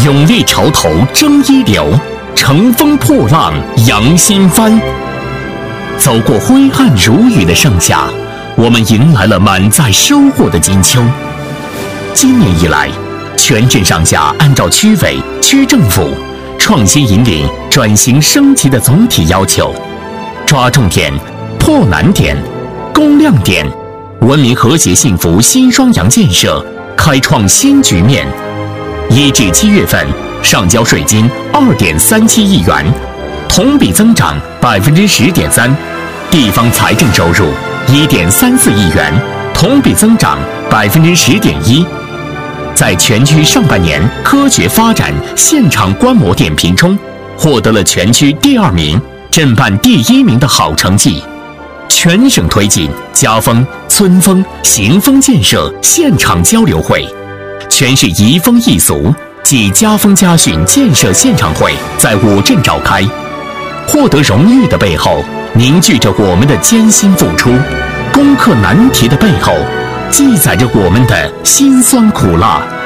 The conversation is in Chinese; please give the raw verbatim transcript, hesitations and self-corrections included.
勇立潮头争一流，乘风破浪扬新帆。走过灰暗如雨的盛夏，我们迎来了满载收获的金秋。今年以来，全镇上下按照区委、区政府创新引领、转型升级的总体要求，抓重点、破难点、攻亮点，文明和谐幸福新双阳建设开创新局面。一至七月份，上交税金二点三七亿元，同比增长百分之十点三；地方财政收入一点三四亿元，同比增长百分之十点一。在全区上半年科学发展现场观摩点评中，获得了全区第二名、镇办第一名的好成绩。全省推进家风、村风、行风建设现场交流会，全市移风易俗及家风家训建设现场会在五镇召开。获得荣誉的背后，凝聚着我们的艰辛付出；攻克难题的背后，记载着我们的辛酸苦辣。